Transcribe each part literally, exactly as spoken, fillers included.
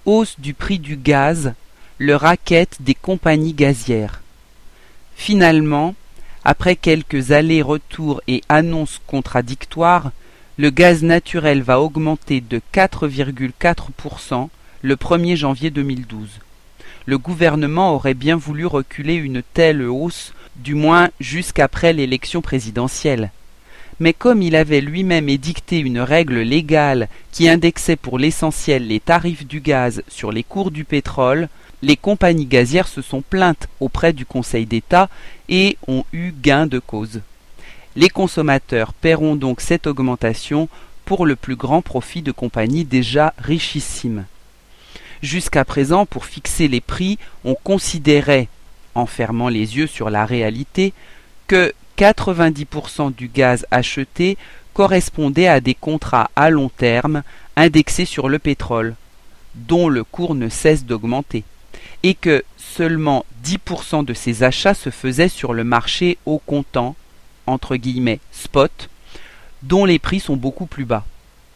hausse du prix du gaz, le racket des compagnies gazières. Finalement, après quelques allers-retours et annonces contradictoires, le gaz naturel va augmenter de quatre virgule quatre pour cent le premier janvier deux mille douze. Le gouvernement aurait bien voulu reculer une telle hausse, du moins jusqu'après l'élection présidentielle. Mais comme il avait lui-même édicté une règle légale qui indexait pour l'essentiel les tarifs du gaz sur les cours du pétrole, les compagnies gazières se sont plaintes auprès du Conseil d'État et ont eu gain de cause. Les consommateurs paieront donc cette augmentation pour le plus grand profit de compagnies déjà richissimes. Jusqu'à présent, pour fixer les prix, on considérait, en fermant les yeux sur la réalité, que quatre-vingt-dix pour cent du gaz acheté correspondait à des contrats à long terme indexés sur le pétrole, dont le cours ne cesse d'augmenter, et que seulement dix pour cent de ces achats se faisaient sur le marché au comptant, entre guillemets spot, dont les prix sont beaucoup plus bas.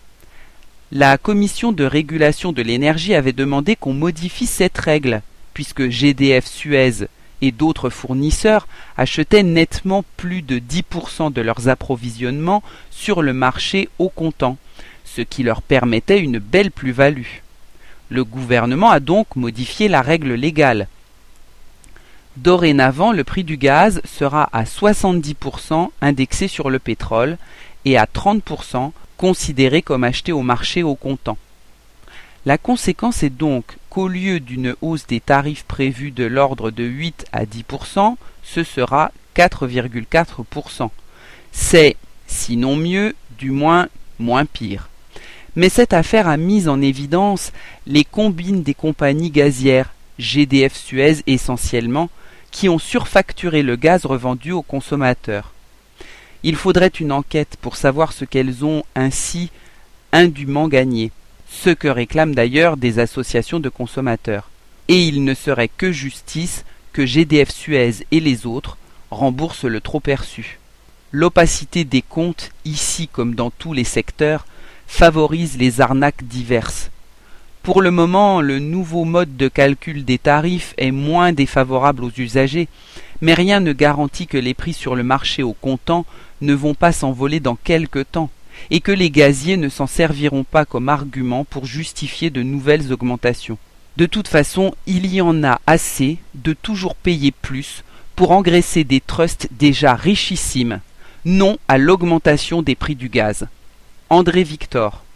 La Commission de régulation de l'énergie avait demandé qu'on modifie cette règle, puisque G D F Suez et d'autres fournisseurs achetaient nettement plus de dix pour cent de leurs approvisionnements sur le marché au comptant, ce qui leur permettait une belle plus-value. Le gouvernement a donc modifié la règle légale. Dorénavant, le prix du gaz sera à soixante-dix pour cent indexé sur le pétrole et à trente pour cent considéré comme acheté au marché au comptant. La conséquence est donc qu'au lieu d'une hausse des tarifs prévus de l'ordre de huit à dix pour cent, ce sera quatre virgule quatre pour cent. C'est, sinon mieux, du moins moins pire. Mais cette affaire a mis en évidence les combines des compagnies gazières, G D F Suez essentiellement, qui ont surfacturé le gaz revendu aux consommateurs. Il faudrait une enquête pour savoir ce qu'elles ont ainsi indûment gagné, ce que réclament d'ailleurs des associations de consommateurs. Et il ne serait que justice que G D F Suez et les autres remboursent le trop perçu. L'opacité des comptes, ici comme dans tous les secteurs, favorise les arnaques diverses. Pour le moment, le nouveau mode de calcul des tarifs est moins défavorable aux usagers, mais rien ne garantit que les prix sur le marché au comptant ne vont pas s'envoler dans quelque temps, et que les gaziers ne s'en serviront pas comme argument pour justifier de nouvelles augmentations. De toute façon, il y en a assez de toujours payer plus pour engraisser des trusts déjà richissimes, non à l'augmentation des prix du gaz. André Victor.